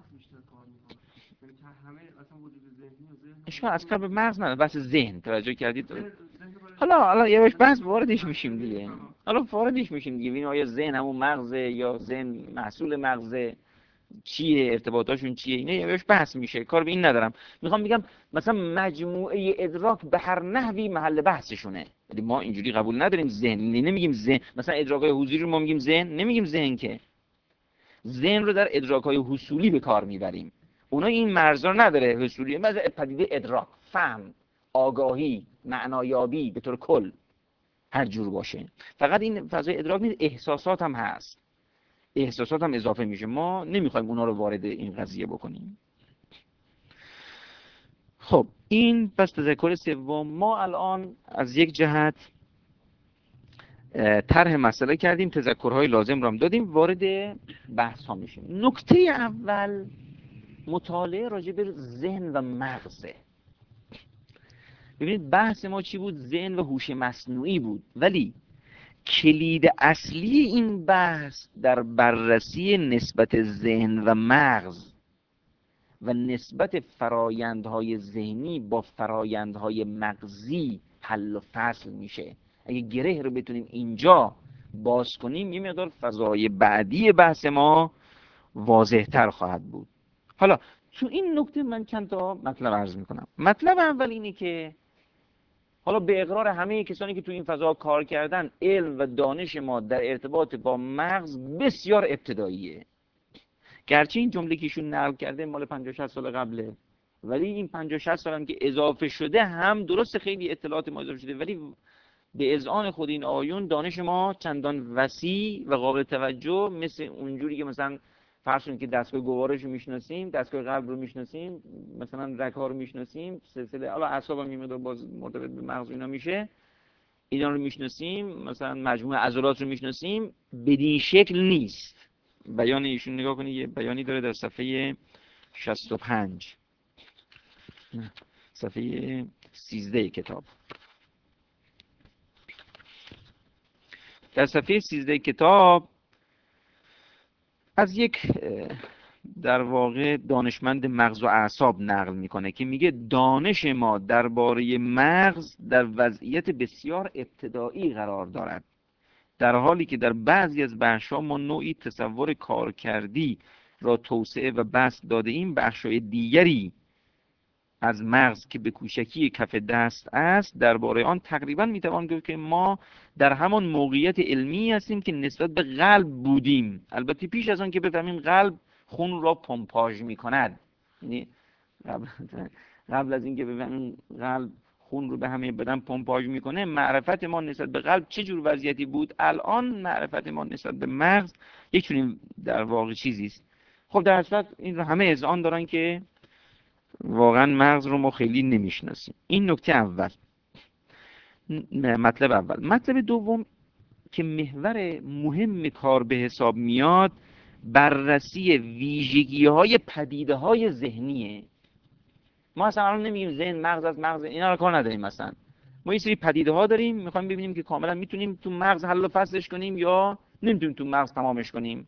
اشکال از کار به مغز نداره، بس ذهن. توجه کردید؟ حالا یه بحث واردش میشیم دیگه. حالا واردش میشیم دیگه، ببینیم آیا ذهن همون مغزه یا ذهن محصول مغزه، چیه ارتباطاشون چیه، اینا یه بحث میشه، کار به این ندارم. میخوام بگم مثلا مجموعه ادراک به هر نحوی محل بحثشونه. ولی ما اینجوری قبول نداریم ذهن، نمیگیم ذهن مثلا ادراکای حضوری رو ما میگیم ذهن، نمیگیم ذهن، که ذهن رو در ادراکای حصولی به کار میبریم. اونا این مرزا نداره، حصولی مثلا پدیده ادراک، فهم، آگاهی، معنایابی به طور کل هر جور باشه. فقط این فضای ادراک نیست، احساسات هم هست، احساسات هم اضافه میشه. ما نمیخوایم اونا رو وارد این قضیه بکنیم. خب این پس تذکر سوم. ما الان از یک جهت طرح مسئله کردیم، تذکرهای لازم رو هم دادیم، وارد بحث ها میشیم. نکته اول مطالعه راجع به ذهن و مغزه. ببینید بحث ما چی بود؟ ذهن و هوش مصنوعی بود، ولی کلید اصلی این بحث در بررسی نسبت ذهن و مغز و نسبت فرایندهای ذهنی با فرایندهای مغزی حل و فصل میشه. اگه گره رو بتونیم اینجا باز کنیم، یه مقدار فضای بعدی بحث ما واضح تر خواهد بود. حالا تو این نکته من چند تا مطلب عرض میکنم. مطلب اول اینه که حالا به اقرار همه کسانی که تو این فضا کار کردن، علم و دانش ما در ارتباط با مغز بسیار ابتداییه. گرچه این جمله که ایشون نقل کرده مال 50-60 سال قبله، ولی این 50-60 سال هم که اضافه شده هم درست خیلی اطلاعات ما اضافه شده، ولی به اذعان خود این آیون دانش ما چندان وسیع و قابل توجه مثل اونجوری که مثلا فرض کنید که دستگاه گوارش رو میشناسیم، دستگاه قلب رو میشناسیم، مثلا رگ‌ها رو میشناسیم، سلسله حالا اعصاب هم میاد باز مرتبط به مغز اینا میشه، اینا رو میشناسیم، مثلا مجموعه عضلات رو میشناسیم، بدین شکل نیست. بیان ایشون نگاه کنید، یه بیانی داره در صفحه 65، صفحه 13 کتاب. در صفحه 13 کتاب از یک در واقع دانشمند مغز و اعصاب نقل میکنه که میگه دانش ما درباره مغز در وضعیت بسیار ابتدایی قرار دارد، در حالی که در بعضی از بخش‌ها ما نوعی تصور کارکردی را توسعه و بسط داده ایم. بخش‌های دیگری از مغز که به کوچکی کف دست است، درباره آن تقریبا میتوان گفت که ما در همان موقعیت علمی هستیم که نسبت به قلب بودیم. البته پیش از آن که بفهمیم قلب خون را پمپاژ میکند، یعنی قبل از اینکه بفهمیم قلب خون رو به همه بدن پمپاژ میکنه، معرفت ما نسبت به قلب چه جور وضعیتی بود، الان معرفت ما نسبت به مغز یک چنین در واقع چیزی است. خب در اصل این رو همه اذعان دارن که واقعا مغز رو ما خیلی نمیشناسیم. این نکته اول. مطلب اول. مطلب دوم که محور مهم کار به حساب میاد، بررسی ویژگی‌های پدیده‌های ذهنیه. ما اصلا الان نمیگیم ذهن مغز از مغز، اینا رو کار نداریم. مثلا ما یه سری پدیده ها داریم، میخوایم ببینیم که کاملا میتونیم تو مغز حل و فصلش کنیم یا نمیتونیم تو مغز تمامش کنیم.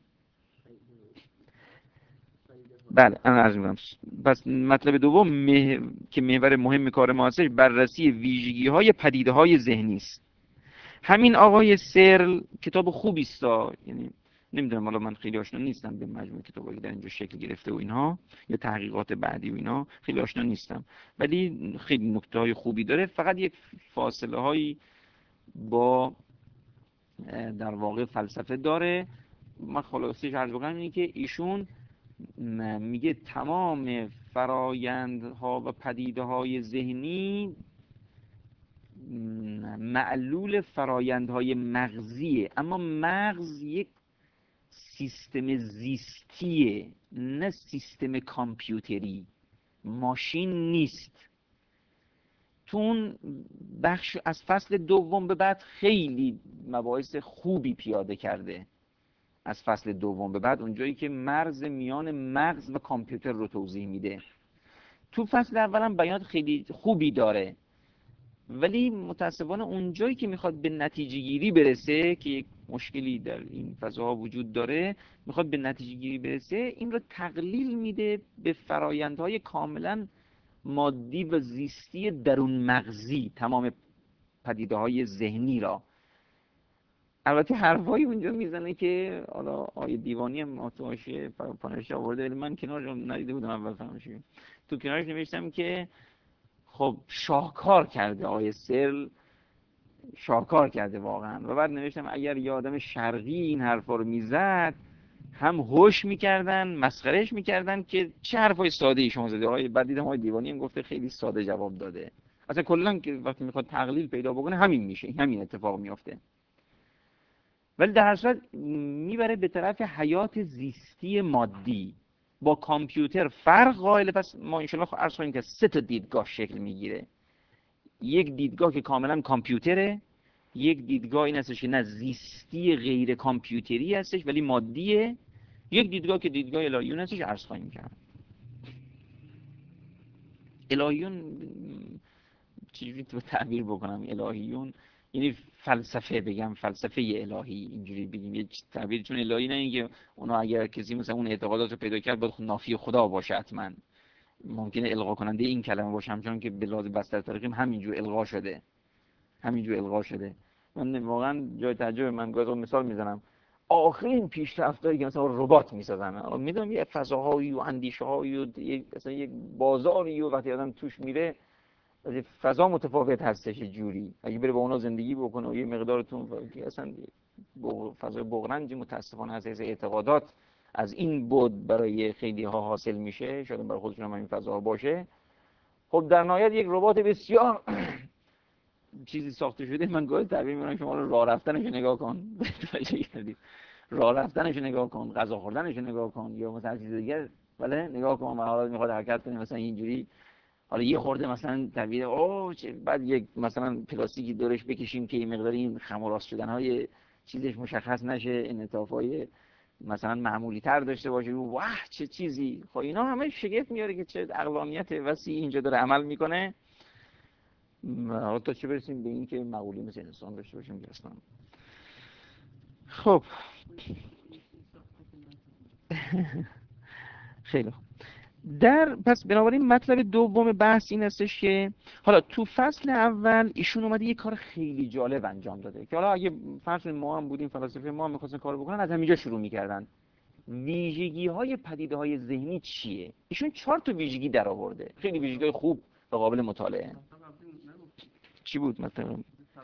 بله انا عرض می‌کنم. پس مطلب دوم که محور مهم کار ما هستش، بررسی ویژگی های پدیده های ذهنی است. همین آقای سرل کتاب خوبی است، یعنی نمیدونم، حالا من خیلی آشنا نیستم به مجموع کتابایی که در اینجا شکل گرفته و اینها یا تحقیقات بعدی و اینا، خیلی آشنا نیستم، ولی خیلی نکته های خوبی داره. فقط یک فاصله هایی با در واقع فلسفه داره. من خلاصش عرض بکنم اینه که ایشون میگه تمام فرایندها و پدیده های ذهنی معلول فرایندهای مغزیه، اما مغز یک سیستم زیستیه، نه سیستم کامپیوتری، ماشین نیست. تو اون بخش از فصل دوم به بعد خیلی مباحث خوبی پیاده کرده. از فصل دوم به بعد اونجایی که مرز میان مغز و کامپیوتر رو توضیح میده. تو فصل اول هم بیانات خیلی خوبی داره، ولی متاسفانه اونجایی که میخواد به نتیجه گیری برسه، که یک مشکلی در این فضاها وجود داره، میخواد به نتیجه گیری برسه، این رو تقلیل میده به فرایندهای کاملا مادی و زیستی درون مغزی، تمام پدیده های ذهنی را. البته حرفایی اونجا میزنه که حالا آیه دیوانی هم آتواشی پانش آورده، ولی من کنارش ندیده بودم اول فهمشی. تو کنارش نوشتم که خب شاهکار کرده آیه سرل، شاهکار کرده واقعا. و بعد نوشتم اگر یه آدم شرقی این حرفا رو میزد، هم هوش میکردن، مسخرهش میکردن که چه حرفای ساده ای شما زده. بعد دیدم آقای دیوانی هم گفته خیلی ساده جواب داده. اصلا کلا که وقتی میخواد تقلیل پیدا بکنه همین میشه، همین اتفاق میفته. ولی در هر صورت میبره به طرف حیات زیستی مادی. با کامپیوتر فرق قائله. پس ما انشالله عرض کنیم که 3 تا دیدگاه شکل میگیره. یک دیدگاه که کاملا کامپیوتره، یک دیدگاه این هستش که نه، زیستی غیر کامپیوتری هستش ولی مادیه، یک دیدگاه که دیدگاه الهیون هستش. عرض خواهیم کرد الهیون چجوری تو تعبیر بکنم؟ الهیون یعنی فلسفه، بگم فلسفه الهی، اینجوری بگیم یه تعبیر، چون الهی نه اینکه اونا اگر کسی مثلا اون اعتقادات رو پیدا کرد باید نافی خدا باشه، حتما ممکنه القا کننده این کلمه باشه، همچون که به لحاظ بستر تاریخی همینجور القا شده، همینجور القا شده. من واقعا جای تعجب، من گاهی مثال میزنم، آخرین پیشرفتایی که مثلا ربات میسازن، میدونم یه فضاهایی و اندیشه‌هایی و مثلا یک بازاری و وقتی آدم توش میره فضا متفاوت هستش جوری، اگه بره با اونا زندگی بکنه و یه مقدارتون اصلا فضای بغرنجی متاسفانه از اعتقادات از این بود برای خیلی ها حاصل میشه، شاید برای خودشون هم این فضا باشه. خب در نهایت یک ربات بسیار چیزی ساخته شده. من گاهی تعبیر می‌کنم شما راه رفتنش نگاه کن، راه رفتنش نگاه کن، غذا خوردنش نگاه کن، یا مثلا چیز دیگه، بله نگاه کن، من حالا میخواد حرکت کنه مثلا اینجوری، حالا یه خورده مثلا طبیعه بعد یک مثلا پلاستیکی دورش بکشیم که این مقدار این خم و راست شدن های چیزش مشخص نشه، انعطافای مثلا معمولی تر داشته باشه، واه چه چیزی. خب اینا همه شگفت میاره که چه عقلانیت وسیع اینجا داره عمل میکنه. حالا تا چه برسیم به این که مقولی مثل انسان داشته باشیم که اصلا. خب خیلی خوب. پس بنابراین مطلب دوم بحث این هستش که حالا تو فصل اول ایشون اومده یه کار خیلی جالب انجام داده که حالا اگه فرض ما هم بودیم، فلاسفه ما هم می‌خواستن کارو بکنن، از همینجا شروع می‌کردن. ویژگی‌های پدیده‌های ذهنی چیه؟ ایشون 4 تا ویژگی در آورده، خیلی ویژگی‌های خوب و قابل مطالعه. چی بود مثلا؟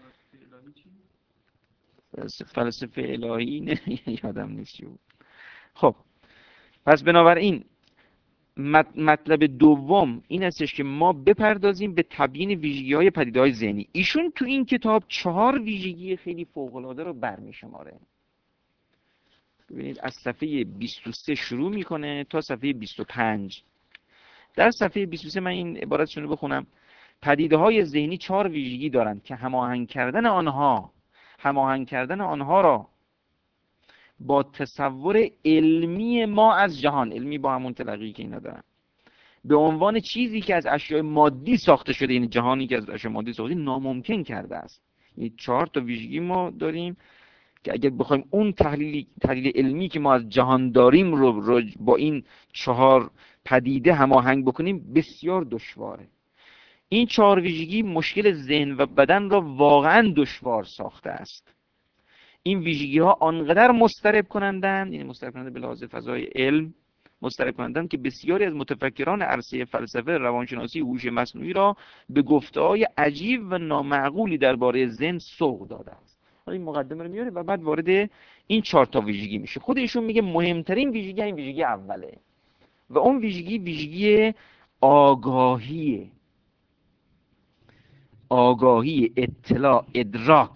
فلسفه الهی نه یادم نیست چی بود. خب پس بنابراین مطلب دوم این هستش که ما بپردازیم به تبیین ویژگی‌های پدیده‌های ذهنی. ایشون تو این کتاب 4 ویژگی خیلی فوق‌العاده رو برمی‌شماره. ببینید از صفحه 23 شروع میکنه تا صفحه 25. در صفحه 23 من این عبارتشون رو بخونم. پدیده‌های ذهنی 4 ویژگی دارند که هماهنگ کردن آنها را با تصور علمی ما از جهان، علمی با همون تلقی که اینا دارن، به عنوان چیزی که از اشیاء مادی ساخته شده، این جهانی که از اشیاء مادی ساخته ناممکن کرده است. این 4 تا ویژگی ما داریم که اگر بخوایم اون تحلیل علمی که ما از جهان داریم رو با این 4 پدیده هماهنگ بکنیم بسیار دشواره. این 4 ویژگی مشکل ذهن و بدن را واقعا دشوار ساخته است. این ویژگی ها آنقدر مضطرب کنندند، یعنی مضطرب کننده به لحاظ فضای علم، مضطرب کنندند که بسیاری از متفکران عرصه فلسفه، روانشناسی، هوش مصنوعی را به گفته‌های عجیب و نامعقولی درباره ذهن سوق داده است. حالا این مقدمه رو میاره و بعد وارد این 4 تا ویژگی میشه. خود ایشون میگه مهمترین ویژگی این ویژگی اوله و اون ویژگی آگاهی، اطلاع، ادراک.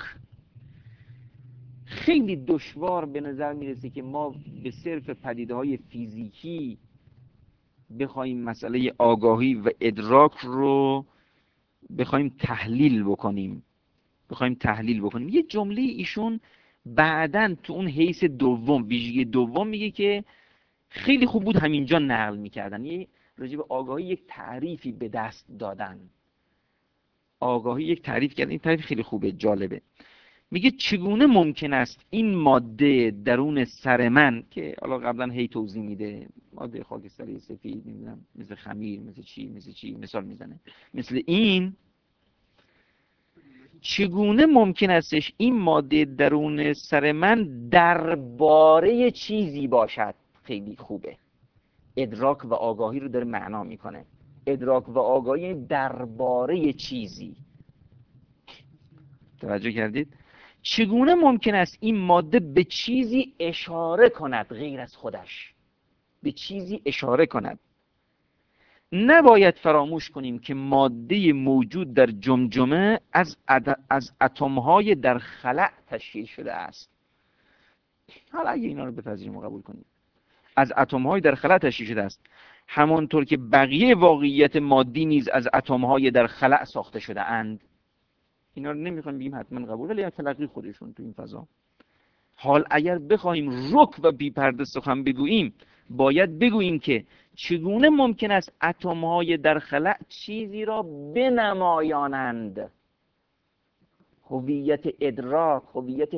خیلی دشوار به نظر میرسه که ما به صرف پدیده‌های فیزیکی بخوایم مسئله آگاهی و ادراک رو بخوایم تحلیل بکنیم. یه جمله ایشون بعدن تو اون حیث دوم، ویژگی دوم، میگه که خیلی خوب بود همینجا نقل میکردن. یه راجع به آگاهی یک تعریفی به دست دادن. این تعریف خیلی خوبه، جالبه. میگه چگونه ممکن است این ماده درون سر من، که حالا قبلا هی توضیح میده، ماده خاکستری سفید، نمیدونم مثل خمیر، مثل چی مثال میزنه، مثل این، چگونه ممکن استش این ماده درون سر من درباره چیزی باشد. خیلی خوبه، ادراک و آگاهی رو داره معنا میکنه. ادراک و آگاهی درباره چیزی. توجه کردید؟ چگونه ممکن است این ماده به چیزی اشاره کند غیر از خودش؟ به چیزی اشاره کند. نباید فراموش کنیم که ماده موجود در جمجمه از اتم‌های در خلأ تشکیل شده است. حالا اگه اینا رو بپذیریم و قبول کنیم، از اتم‌های در خلأ تشکیل شده است، همانطور که بقیه واقعیت مادی نیز از اتم‌های در خلأ ساخته شده اند. اینا رو نمیخوایم بگیم حتما قبول، ولی تلقی خودشون تو این فضا. حال اگر بخوایم رک و بی‌پرده سخن بگوییم، باید بگوییم که چگونه ممکن است اتم‌های در خلأ چیزی را بنمایانند. هویت ادراک، هویت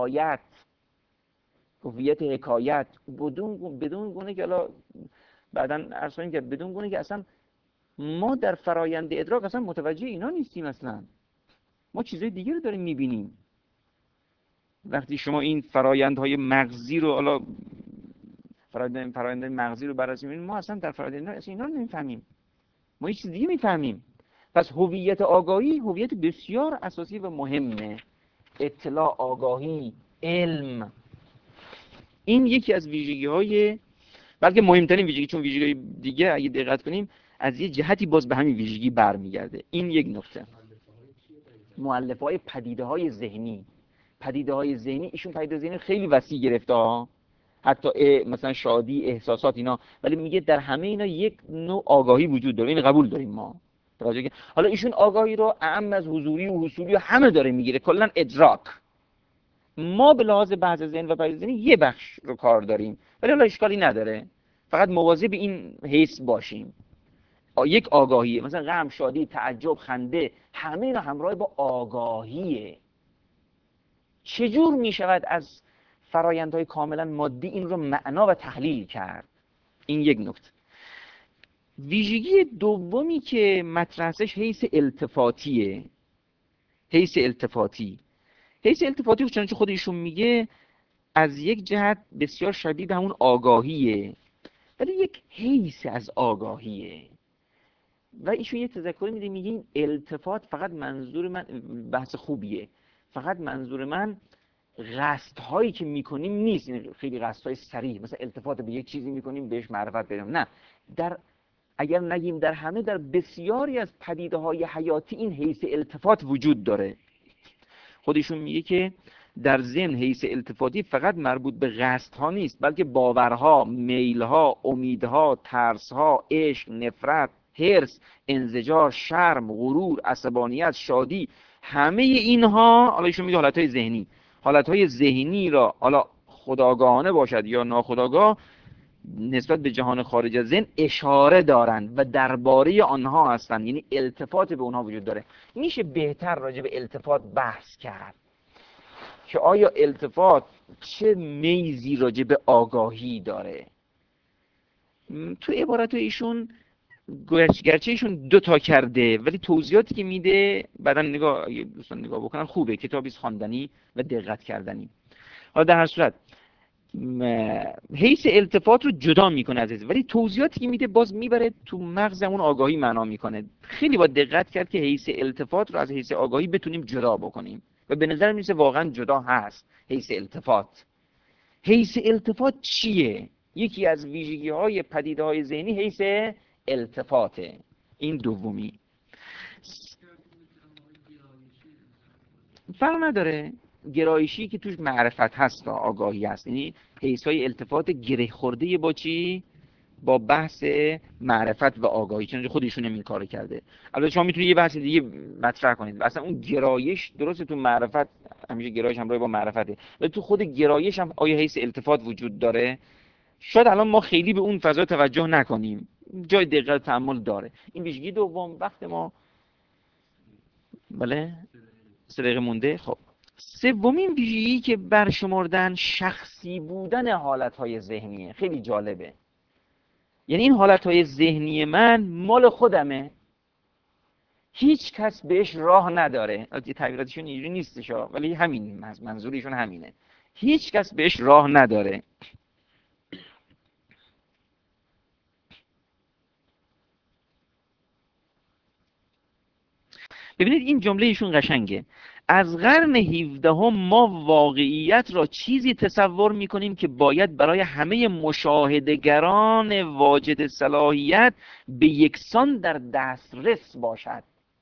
حکایت بدون گونه که الان بعداً عرض کنیم که بدون گونه که اصلا ما در فرایند ادراک اصلا متوجه اینا نیستیم. اصلا ما چیزای دیگه رو داریم میبینیم. وقتی شما این فرایندهای مغزی رو، حالا فرآیند مغزی رو بررسی می‌کنیم، ما اصلا در فرآیند اینا رو نمی‌فهمیم. ما یه چیز دیگه می‌فهمیم. پس هویت آگاهی هویت بسیار اساسی و مهمه. اطلاع، آگاهی، علم، این یکی از ویژگی‌های، بلکه مهمترین ویژگی، چون ویژگی دیگه اگه دقت کنیم از یه جهتی باز به همین ویژگی برمیگرده. این یک نکته. مؤلفه‌های پدیده‌های ذهنی ایشون پدیده ذهنی خیلی وسیع گرفته ها، حتی مثلا شادی، احساسات، اینا، ولی میگه در همه اینا یک نوع آگاهی وجود داره. این قبول داریم ما. حالا ایشون آگاهی رو اعم از حضوری و حصولی و همه داره میگیره، کلا ادراک. ما به لحاظ بحث ذهن و پدیده ذهنی یه بخش رو کار داریم، ولی حالا اشکالی نداره، فقط مواظب این حس باشیم. یک آگاهیه، مثلا غم، شادی، تعجب، خنده، همه اینا همراه با آگاهیه. چجور می شود از فرایندهای کاملا مادی این رو معنا و تحلیل کرد؟ این یک نکته. ویژگی دومی که مطرح هستش حیث التفاتیه. حیث التفاتی چنانچه خود ایشون میگه از یک جهت بسیار شبیه به همون آگاهیه، ولی یک حیث از آگاهیه. و ایشون یه تذکری میده، میگه این التفات فقط منظور من، بحث خوبیه، فقط منظور من قصدهایی که میکنیم نیست. یعنی خیلی قصدهای صریح، مثلا التفات به یک چیزی میکنیم بهش معرفت بدیم، نه، اگر نگیم در همه، در بسیاری از پدیده های حیاتی این حیث التفات وجود داره. خودشون میگه که در ضمن حیث التفاتی فقط مربوط به قصدها نیست، بلکه باورها، میلها، امیدها، ترسها، عشق، نفرت، حرص، انزجار، شرم، غرور، عصبانیت، شادی، همه اینها، حالا ایشون میگه حالتهای ذهنی، حالتهای ذهنی را حالا خودآگاهانه باشد یا ناخودآگاه نسبت به جهان خارج از ذهن اشاره دارند و درباره آنها هستند، یعنی التفات به اونها وجود داره. میشه بهتر راجع به التفات بحث کرد که آیا التفات چه میزی راجع به آگاهی داره. تو عبارت ایشون گرچه ایشون دو تا کرده ولی توضیحاتی که میده بعدا دوستان نگاه بکنن خوبه، کتابی خواندنی و دقت کردنی. حالا در هر صورت حیث التفات رو جدا میکنه از ولی توضیحاتی که میده باز میبره تو مغزمون آگاهی معنا میکنه. خیلی با دقت کرد که حیث التفات رو از حیث آگاهی بتونیم جدا بکنیم و به نظر میرسه واقعا جدا هست. حیث التفات چیه؟ یکی از ویژگی های پدیده های ذهنی حیث التفاته. این دومی فرق نداره، گرایشی که توش معرفت هست و آگاهی هست، یعنی حیث‌های التفات گره خورده با چی؟ با بحث معرفت و آگاهی، چون خودشون این کارو کرده. البته شما میتونید یه بحث دیگه مطرح کنید، اصلا اون گرایش درسته تو معرفت همیشه گرایش همراه با معرفته، ولی تو خود گرایش هم آیا حیث التفات وجود داره؟ شاید الان ما خیلی به اون فضا توجه نکنیم، جای دقت تأمل داره. این ویژگی دوم. وقت ما بله 3 دقیقه مونده. خب سومین ویژگی که برشمردن شخصی بودن حالتهای ذهنیه. خیلی جالبه، یعنی این حالتهای ذهنی من مال خودمه، هیچ کس بهش راه نداره. البته تعبیراتشون اینجوری نیستش ولی همین منظورشون همینه، هیچ کس بهش راه نداره. ببینید این جمله ایشون قشنگه. از قرن 17 ما واقعیت را چیزی تصور میکنیم که باید برای همه مشاهدهگران واجد صلاحیت به یکسان در دسترس باشد.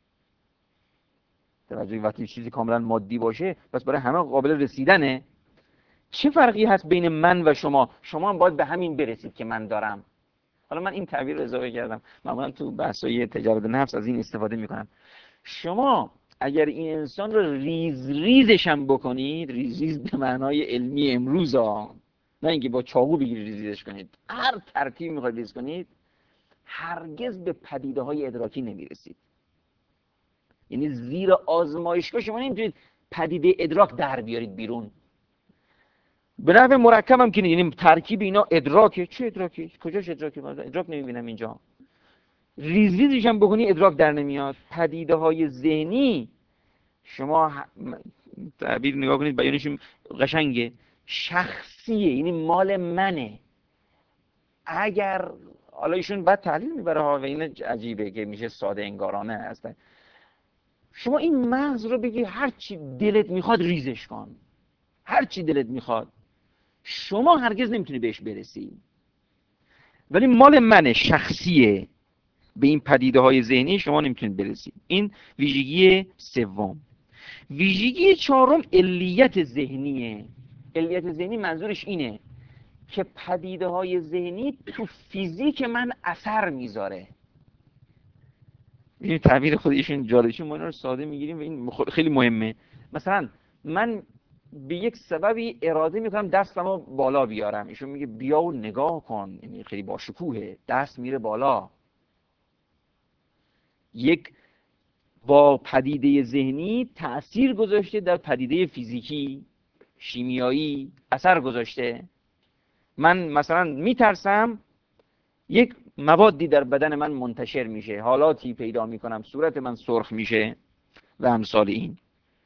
توجه وقتی چیزی کاملا مادی باشه پس برای همه قابل رسیدنه. چه فرقی هست بین من و شما؟ شما هم باید به همین برسید که من دارم. حالا من این تعبیر رو اضافه کردم، معمولا تو بحث‌های تجارت نفس از این استفاده میکنم. شما اگر این انسان رو ریز ریزش هم بکنید، ریز ریز به معنای علمی امروز نه اینکه با چاقو بگیرید ریز ریزش کنید، هر ترتیب میخواید ریز کنید، هرگز به پدیده های ادراکی نمیرسید. یعنی زیر آزمایشگاه شما نمیتونید پدیده ادراک در بیارید بیرون. به نحو مرکب هم که یعنی ترکیب اینا ادراکه. چه ادراکی؟ کجاش ادراکه؟ ادراک نمیبینم اینجا. ریز ریزش هم بکنی ادراک در نمیاد. پدیده های ذهنی شما تعبیر نگاه کنید بیانشون قشنگه، شخصیه، یعنی مال منه. اگر حالا ایشون بعد تحلیل میبره و این عجیبه که میشه ساده انگارانه هست. شما این مغز رو بگی هر چی دلت میخواد ریزش کن، هر چی دلت میخواد، شما هرگز نمیتونی بهش برسی، ولی مال منه، شخصیه. به این پدیده های ذهنی شما نمیتونید برسید. این ویژگی سوم. ویژگی چهارم علیت ذهنیه. علیت ذهنی منظورش اینه که پدیده های ذهنی تو فیزیک من اثر میذاره. این تعبیر خودشون جالبشون، ما اینا رو ساده میگیریم و این خیلی مهمه. مثلا من به یک سببی اراده میکنم دستمو بالا بیارم، ایشون میگه بیا و نگاه کن، یعنی خیلی با شکوهه، دست میره بالا. یک با پدیده ذهنی تأثیر گذاشته در پدیده فیزیکی، شیمیایی اثر گذاشته. من مثلا میترسم، یک موادی در بدن من منتشر میشه، حالاتی پیدا میکنم، صورت من سرخ میشه و امثال این.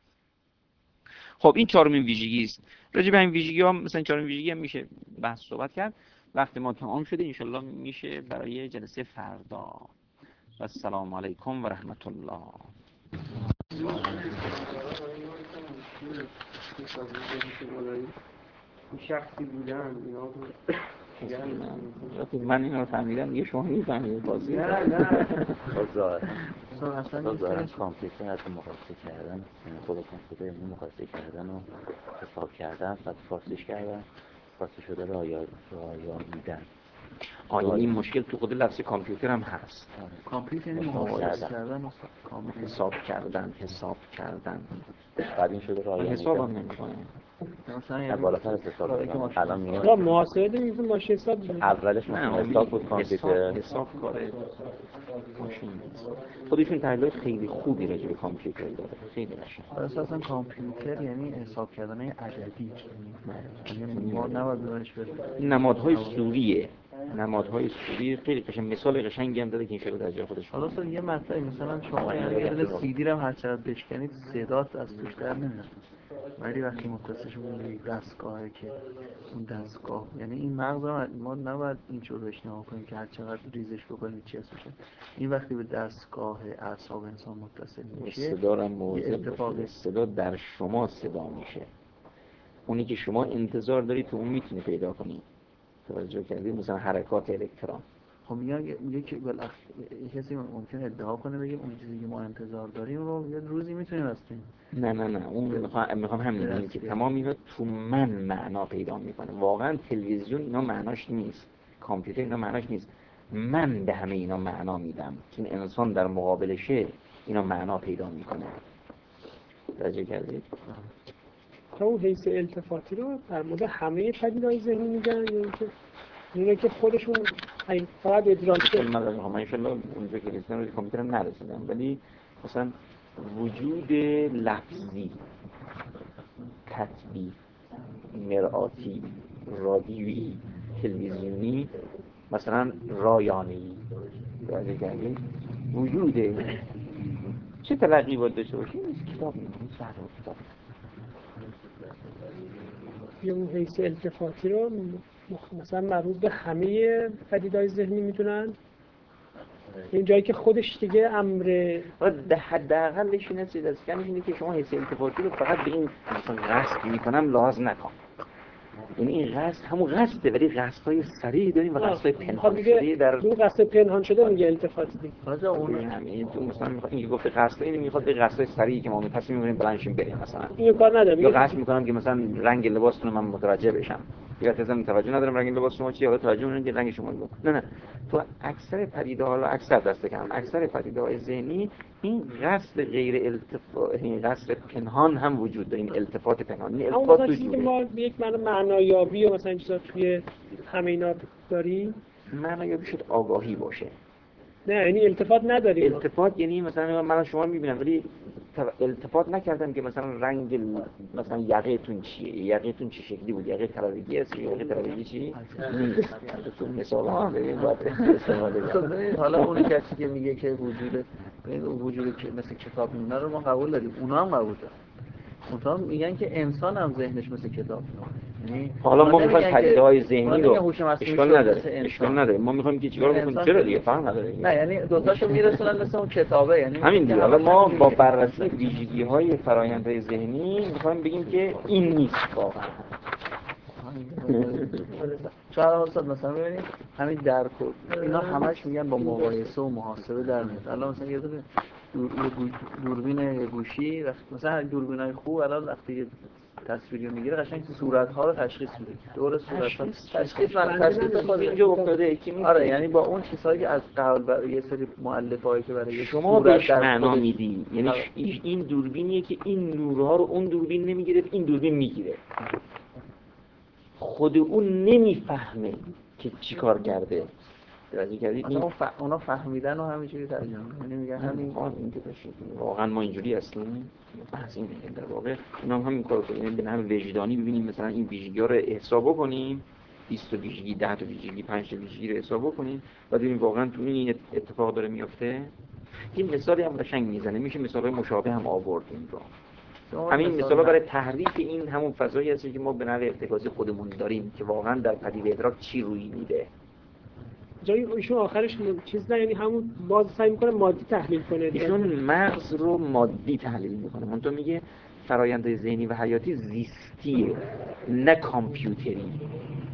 خب این چهارمین ویژگی است. راجع به این ویژگی ها مثلا چهارمین ویژگی هم میشه بحث صحبت کرد. وقت ما تمام شده، انشالله میشه برای جلسه فردا. و السلام علیکم و رحمت الله. شخصی بودن اینا من اینو فهمیدم دیگه شما میفهمید بازی. نه اصلا کامپیوتر از مقایسه کردن، خود کامپیوتر مقایسه کردن و حساب کردن، بعد فارسیش کردن، فارسی شده رایان میدن. یعنی این مشکل تو خود لفظ کامپیوتر هم هست. کامپیوتر یعنی مقایسه کردن و حساب کردن بعد این شده رایان حساب هم نمی‌کنه. مثلا بالاتر از حساب کردن. الان میگه محاسبه میگیم ماشین حساب دیگه. اولش مثلا حساب بود کامپیوتر. حساب کاره ماشین. خودشون تحلیل خیلی خوبی راجع به کامپیوتر داره، خیلی قشنگ. اساسا کامپیوتر یعنی حساب کردن عددی، یعنی ما نباید بهش برسیم. نمادهای سوری خیلی قشنگ، مثال قشنگی هم داده که این شده در جای خودش. حالا اصلا یه مطلبی مثلا شما یه دونه سی دی رو هم هر چقدر بشکنید صدات از توش در نمیاد، ولی وقتی متصل شده به دستگاهه که اون دستگاه، یعنی این مغز ما نباید اینجور بهش نگاه کنیم که هر چقدر ریزش بکنیم چی هست میشه. این وقتی به دستگاه اعصاب انسان متصل میشه، صدا رو موضوع صدا در شما صدا میشه، اونی که شما انتظار دارید تو اون میتونه پیدا کنی. توجه کردید؟ مثلا حرکات الکترون. خب میگه که کسی ممکن ادعا کنه بگه اون چیزی که ما انتظار داریم رو یه روزی میتونیم هستیم. نه اون میخوام همین بگم که تمام اینا تو من معنا پیدا میکنه. واقعا تلویزیون اینا معناش نیست، کامپیوتر اینا معناش نیست، من به همه اینا معنا میدم که این انسان در مقابلشه اینا معنا پیدا میکنه. توجه کردید؟ تا اون حیث التفاتی رو در مورد همه پدیده‌های ذهنی میگن یا اینکه اینه که خودشون فقط ادراکه؟ من انشالله اونجا که رسیدم روی کامپیوتر نرسیدم، ولی مثلا وجود لفظی، کتبی، مرآتی، رادیویی، تلویزیونی، مثلا رایانه‌ای، وجود چه تلقی باید داشته باشیم؟ کتاب می‌خونیم، کتاب. یا اون حیث التفاتی رو مثلا مربوط به همه پدیده‌های ذهنی میدونن؟ این جایی که خودش دیگه امر حداقلش این است اینه که شما حیث التفاتی رو فقط به این مثلا قصد میکنم لحاظ نکن. یعنی این قصد همون قصده، ولی قصدهای سریع داریم و قصدهای پنهان شده در اون قصد پنهان شده میگه التفاتی دیگه. حالا اون همین تو مثلا میخواد اینکه گفته قصد اینه، میخواد به قصدهای سریعی که ما تصمیم میگیریم بلندشیم بریم مثلا. اینو کار نداره. یا قصد میکنم که مثلا رنگ لباستون من متوجه بشم. یا مثلا توجه ندارم رنگ لباس شما چیه، حالا توجه میکنم که رنگ شما رو. نه تو اکثر پدیده‌ها، اکثر دست کم اکثر پدیده‌های ذهنی این قصد غیر التفات، این قصد پنهان هم وجود داره. این التفات پنهان، این التفات تو چیزی که ما به یک معنایابی و مثلا چیزا توی همه اینا داریم، معنایابی شد آگاهی باشه. نه یعنی التفات نداریم. التفات یعنی مثلا من شما میبینم ولی التفات نکردم که مثلا رنگ مثلا یقه‌تون چیه، یقه‌تون چه شکلی بود، یقه طلایی‌گی است یا یقه طلایی‌گی چی نیست. تو مثال هم ببین باید استفاده کنیم. حالا اون کسی که میگه که وجود که مثل کتاب میمونه رو ما قبول داریم، اونا هم قبول دارن. اونها میگن که انسان هم ذهنش مثل کتاب. یعنی حالا ما میخوایم پدیده‌های ذهنی رو اشکال نداره، ما میخوایم که چیکار بکنیم؟ چرا دیگه فرق نداره. نه یعنی دو تاشو میرسونن مثل اون کتابه، یعنی همین دیگه. حالا ما با بررسی ویژگی‌های فرآیندهای ذهنی میخوایم بگیم که این نیست واقعا. شاید مثلا ببینید همین درک اینا همش میگن با مقایسه و محاسبه در میاد. الان مثلا یه دوربین گوشی مثلا دوربینای خوب الان وقتی تصویری میگیره قشنگ صورت‌ها رو تشخیص میده. دور صورت‌ها تشخیص خود اینجا افتاده که آره، یعنی با اون چیزایی که از قبل برای یه سری مؤلفه‌ای که برای شما بهش معنا میدی، یعنی این دوربینیه که این نورها رو اون دوربین نمیگیره، این دوربین میگیره. خود اون نمیفهمه که چی کار کرده. درازی کردید اونا فهمیدن و همینجوری ترجمه یعنی میگن همین واقعا ما اینجوری هستیم. بحث اینه در واقع اونا هم همین کارو کنیم، به نحو وجدانی ببینیم مثلا این ویژگی‌ها رو حساب کنیم، 20 تا ویژگی، 10 تا ویژگی، 5 تا ویژگی رو حساب کنیم و ببینیم واقعا تو این اتفاق داره میفته. این مثالی هم قشنگ میزنه، میشه مثالای مشابه هم آورد این رو. همین مثالا برای تحریف این همون فضایی هست که ما به نحو ارتکازی خودمون داریم که واقعا در پدیده ادراک چی روی میده. جایی ایشون آخرش چیز نه، یعنی همون باز سعی میکنه مادی تحلیل کنه. ایشون مغز رو مادی تحلیل میکنه. من تو میگه فرآیندهای ذهنی و حیاتی زیستیه نه کامپیوتری.